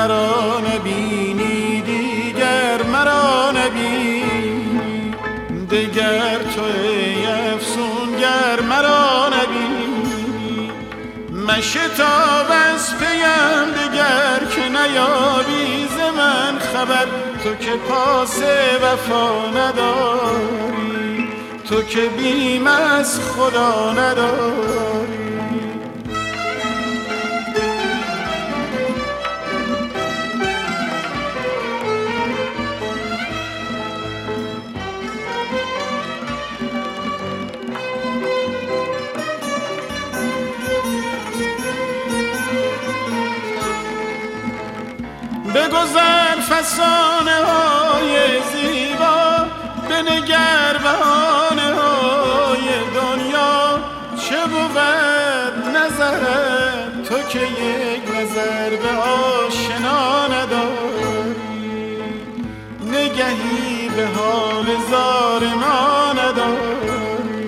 مرا نبینی دیگر، مرا نبینی دیگر، تو ای افسونگر مرا نبینی. مشتاب از پیم دیگر که نیابی ز من خبر، تو که پاس وفا نداری، تو که بیم از خدا نداری. بگذر فسانه های زیبا، بنگر بهانه های دنیا. چه بود نظرت تو که یک نظر به آشنا نداری، نگهی به حال زار ما نداری.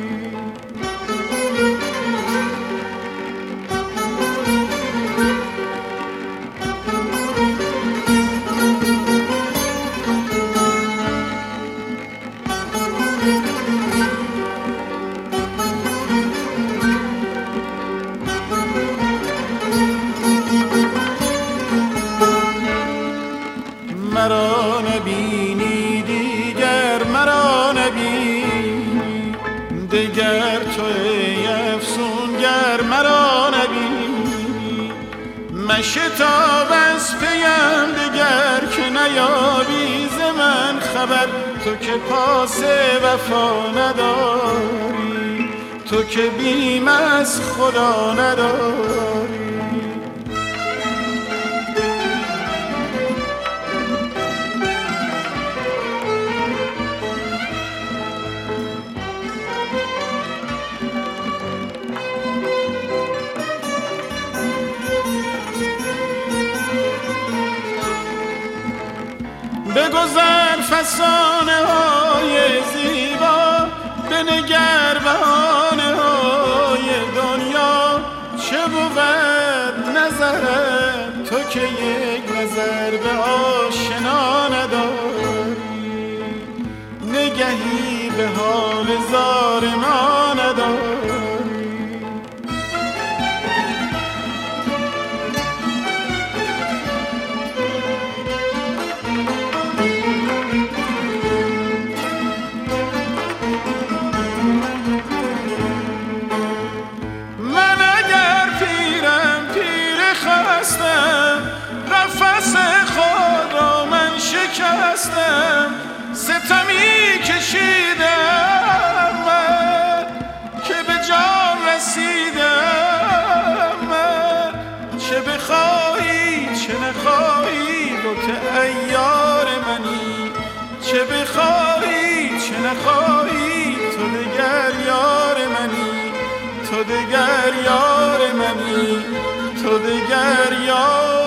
مرا نبینی دیگر، مرا نبینی دیگر، تو ای افسونگر مرا نبینی. مشتاب از پیم دیگر که نیابی ز من خبر، تو که پاس وفا نداری، تو که بیم از خدا نداری. بگذر فسانه های زیبا، بنگر بهانه های دنیا. چه بود نظرت تو که یک نظر به آشنا نداری، نگهی به حال زار ما نداری. نفس خود را من شکستم، ستمی کشیدم من که به جان رسیدم من. چه بخواهی چه نخواهی لطف عیار منی، چه بخواهی چه نخواهی تو دگر یار منی، تو دگر یار منی، تو دگر یار